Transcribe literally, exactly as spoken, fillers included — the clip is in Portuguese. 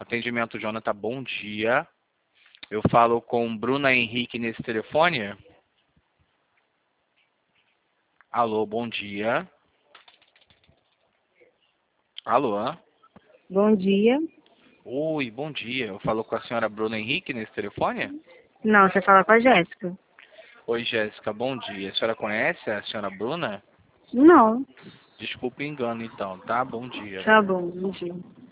Atendimento Jonathan, bom dia. Eu falo com Bruna Henrique nesse telefone? Alô, bom dia. Alô? Bom dia. Oi, bom dia. Eu falo com a senhora Bruna Henrique nesse telefone? Não, você fala com a Jéssica. Oi, Jéssica, bom dia. A senhora conhece a senhora Bruna? Não. Desculpe o engano, então, tá? Bom dia. Tá bom, bom dia.